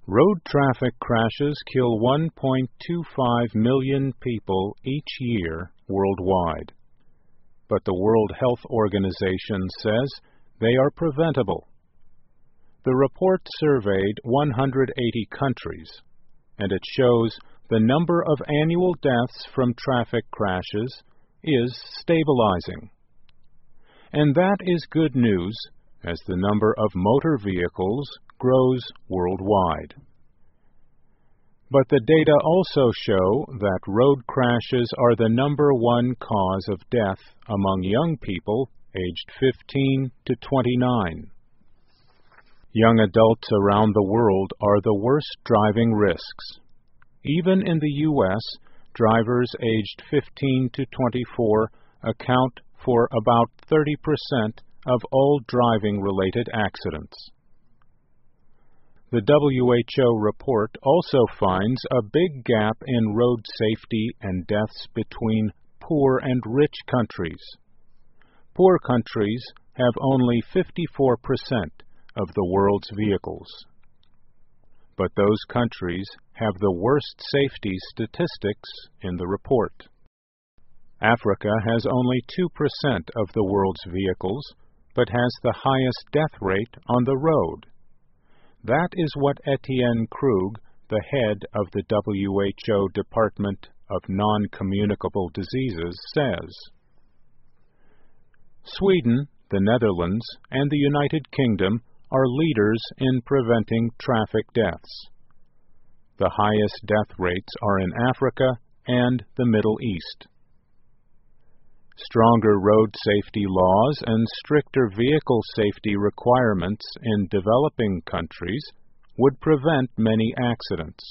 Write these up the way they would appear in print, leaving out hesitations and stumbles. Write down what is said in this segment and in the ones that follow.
Road traffic crashes kill 1.25 million people each year worldwide. But the World Health Organization says they are preventable. The report surveyed 180 countries, and it shows the number of annual deaths from traffic crashes is stabilizing. And that is good news, as the number of motor vehicles grows worldwide. But the data also show that road crashes are the number one cause of death among young people aged 15 to 29. Young adults around the world are the worst driving risks. Even in the U.S., drivers aged 15 to 24 account for about 30% of all driving-related accidents. The WHO report also finds a big gap in road safety and deaths between poor and rich countries. Poor countries have only 54% of the world's vehicles. But those countries have the worst safety statistics in the report. Africa has only 2% of the world's vehicles, but has the highest death rate on the road. That is what Etienne Krug, the head of the WHO Department of Non-Communicable Diseases, says. Sweden, the Netherlands, and the United Kingdom are leaders in preventing traffic deaths. The highest death rates are in Africa and the Middle East. Stronger road safety laws and stricter vehicle safety requirements in developing countries would prevent many accidents.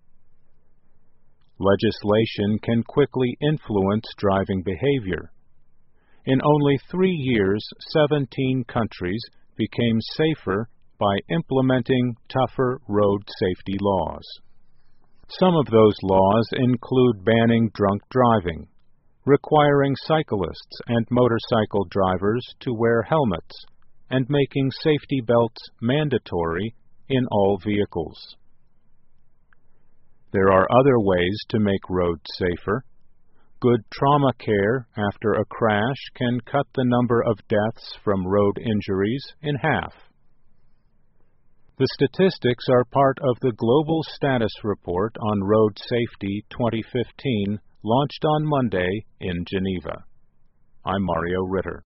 Legislation can quickly influence driving behavior. In only 3 years, 17 countries became safer by implementing tougher road safety laws. Some of those laws include banning drunk driving, requiring cyclists and motorcycle drivers to wear helmets, and making safety belts mandatory in all vehicles. There are other ways to make roads safer. Good trauma care after a crash can cut the number of deaths from road injuries in half. The statistics are part of the Global Status Report on Road Safety 2015, launched on Monday in Geneva. I'm Mario Ritter.